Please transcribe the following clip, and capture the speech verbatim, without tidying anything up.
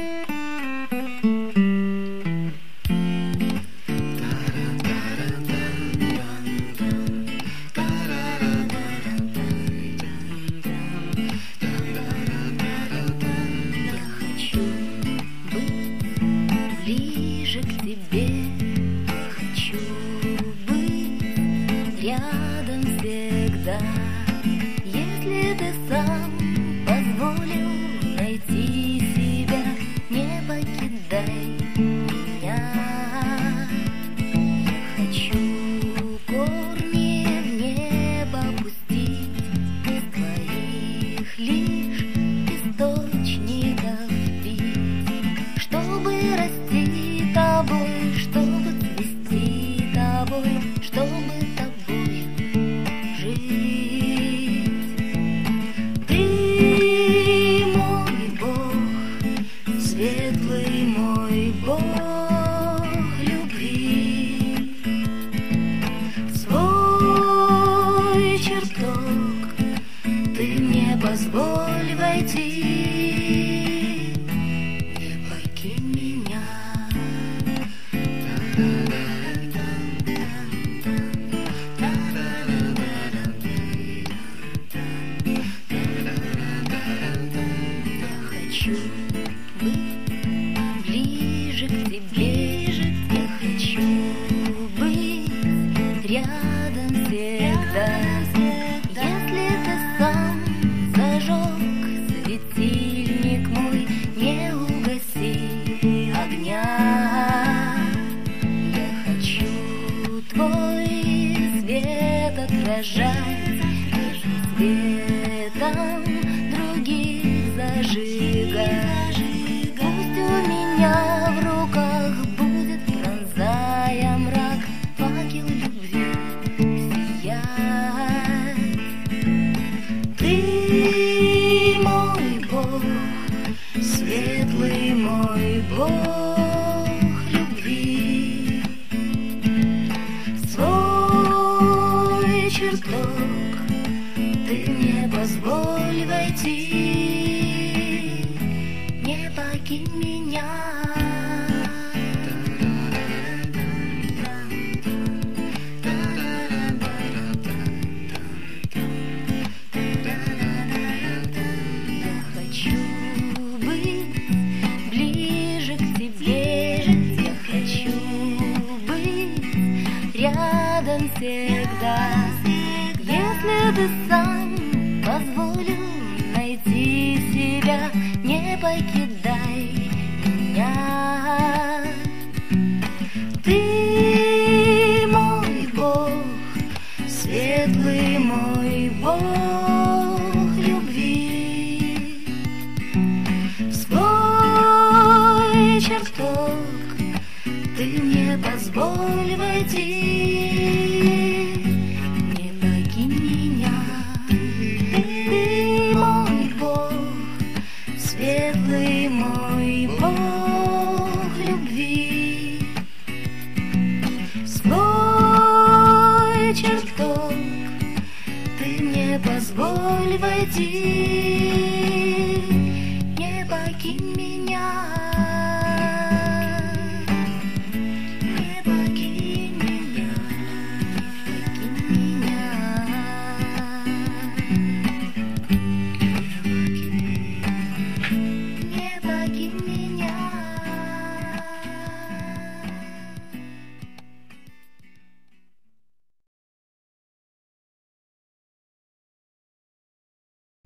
Ближе к тебе, хочу быть рядом всегда. Если ты сам позволил найти себя, не покидай меня. Я хочу корни в небо пустить, из твоих лишь источников пить, чтобы расти тобой, чтобы цвести тобой, чтобы тобой жить. Ты мой Бог, светлый мой Бог любви. В свой чертог ты мне позволь войти. Не покинь меня. Хочу быть ближе к тебе, я хочу быть рядом всегда. Если ты сам зажег светильник мой, не угаси огня. Я хочу твой свет отражать, светом других зажигать. Пусть у меня в руках будет, пронзая мрак, факел любви сиять. Ты мой Бог, светлый мой Бог любви. В свой чертог ты мне позволь войти. Не покинь меня. Я хочу быть ближе к тебе, я хочу быть рядом всегда. Если ты сам позволил найти себя, не покидай меня. Ты мой Бог, светлый мой Бог любви. В свой чертог ты мне позволь войти. Не покинь меня. Ты мой Бог, светлый мой Бог любви. В свой чертог ты мне позволь войти. Не покинь меня.